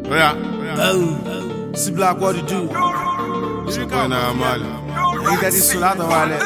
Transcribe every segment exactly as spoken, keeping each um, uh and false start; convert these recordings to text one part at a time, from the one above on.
Yeah. Oh, see black, what you do? Supana Amali. You get this solar to wallet.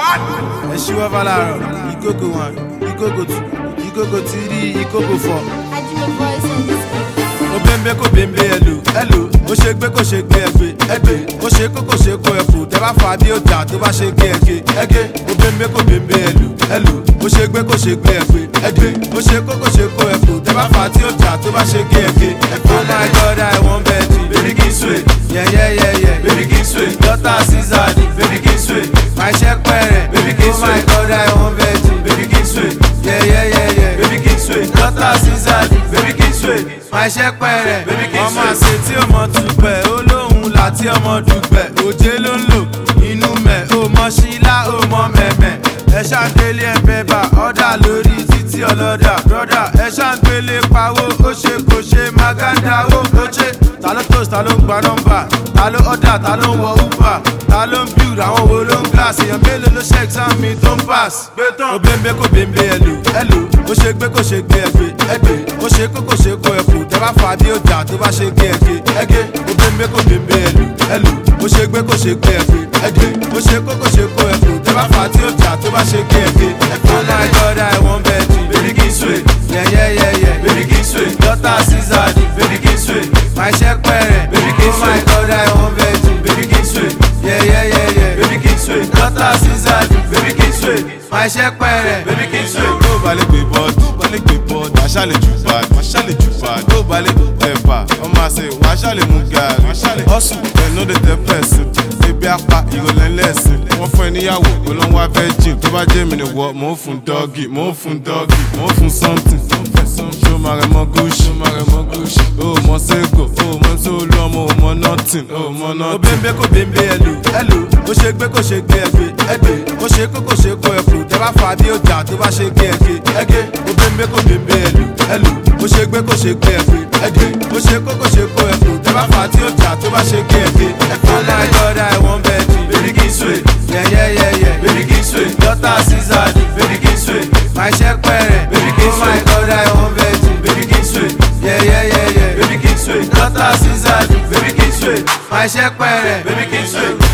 And she over la you go go one, you go go two, you go go three, you go go four. I do my voice on this beat. O bembe ko bembe hello, hello. O ṣe gbe ko ṣe gbe egbe, egbe. O ṣe ko ko ṣe ko ẹ̀fọ́, tẹ́ bá fà bí ó jà tó bá ṣe gé ẹ̀gé, ẹ̀gé. O bembe ko bembe hello, hello. O ṣe gbe ko ṣe gbe egbe, egbe. O ṣe ko ko ṣe ko ẹ̀fọ́, tẹ́ bá fà tí ó jà tó bá ṣe gé ẹ̀gé, ẹ̀gé. Oh my God, I want Betty, baby kin sweet. Yeah yeah yeah yeah, baby kin sweet. Daughter Caesar, baby kin sweet. My check pere, baby kin sweet. Oh my God, I want Betty, baby kin sweet. Yeah yeah yeah yeah, baby kin sweet. Daughter Caesar, baby kin sweet. My check pere, baby kin sweet. Ọmọ àṣẹ tí ọmọ dùgbẹ̀, olóhùn láti ọmọ dùgbẹ̀. Òjé ló ń lò inú mẹ́, ó mọ ṣílá, ó mọ mẹ̀mẹ̀. Ẹ ṣàǹdélé ẹ̀ bẹ́bà, ọ̀dà lórí títí ọlọ́dà. Brọ́dà ẹ ṣàǹgbélé pawó, ó ṣe kò ṣe maganda ó ó ṣe. Ta ló toast, ta ló ń gba nọ́mbà, ta ló ọ̀dà, ta ló ń wọ uber, ta ló ń build, àwọn wo ló ń glass. Èèyàn mélòó ló ṣe exam mi tó ń pass. Gbé tán. Ó bẹ́ńbẹ́ kò bẹ́ńbẹ́ ẹ̀lò, ẹ̀lò. Ó ṣe gbé kò ṣe gbé ẹ̀gbẹ́, ẹ̀gbẹ́. Ó ṣe kó kò ṣe kó ẹ̀fọ́, tẹ́ bá fà bí ó jà tó bá ṣe gé ẹ̀gẹ́, ẹ̀gẹ́. Ó bẹ́ńbẹ́ kò bẹ́ńbẹ́ ẹ̀lò, ẹ̀lò. Ó ṣe gbé kò ṣe gbé ẹ̀gbẹ́, ẹ̀gbẹ́. Ó ṣe kó kò ṣe kó ẹ̀fọ́, tẹ́ bá fà tí ó jà tó bá ṣe gé ẹ̀gẹ́, ẹ̀gẹ́. Oh my God, I want Betty, baby kin sweet. Yeah yeah yeah yeah, baby kin sweet. Daughter Caesar, baby kin sweet. My check pere, baby kin sweet. Oh my God, I want Betty, baby kin sweet. Yeah yeah yeah yeah, baby kin sweet. Daughter Caesar, baby kin sweet. My check pere, baby kin sweet. Tó balẹ̀ gbé bọ́ọ̀dù, balẹ̀ gbé bọ́ọ̀dù. Wàá ṣàlẹ̀ jù bad, wàá ṣàlẹ̀ jù bad. Tó balẹ̀ ẹ̀fà, ọmọ àṣẹ, wàá ṣàlẹ̀ mú gàrí. Wàá ṣàlẹ̀ hustle, ẹ̀ ló dé tẹ́ pẹ̀sìn. Ebi apá ìrọ̀lẹ́ lẹ́sìn. Wọ́n fún ẹ níyàwó, kò ló ń wá virgin. Tó bá jẹ́ mi ni wọ́, mò ń fún dọ́gì, mò ń fún dọ́gì, mò ń fún something. Ṣó máa rẹ̀ mọ́ gúúsì, máa rẹ̀ mọ́ gúúsì. O ò mọ Sego, o ò mọ tó lu ọmọ, o ò mọ nothing, o ò mọ nothing. Ó bẹ́ńbẹ́ kò bẹ́ńbẹ́ ẹ̀lò, ẹ̀lò. Ó ṣe gbé kò ṣe gbé ẹ̀gbẹ́, ẹ̀gbẹ́. Ó ṣe kó kò ṣe kó ẹ̀fọ́, tẹ́ bá fà bí ó jà tó bá ṣe gé ẹ̀gẹ́, ẹ̀gẹ́. Ó bẹ́ńbẹ́ kò bẹ́ńbẹ́ ẹ̀lò, ẹ̀lò. Ó ṣe gbé kò ṣe gbé ẹ̀gbẹ́, ẹ̀gbẹ́. Ó ṣe kó kò ṣe kó ẹ̀fọ́, tẹ́ bá fà tí ó jà tó bá ṣe gé ẹ̀gẹ́, ẹ̀gẹ́. Oh my God, I want Betty, baby kin sweet. Yeah yeah yeah yeah, baby kin sweet. Daughter Caesar, baby kin sweet. My check pere, baby kin sweet. Oh my God, I want Betty, baby kin sweet. Yeah yeah yeah yeah, baby kin sweet. Daughter Caesar, baby kin sweet. My check pere, baby kin sweet.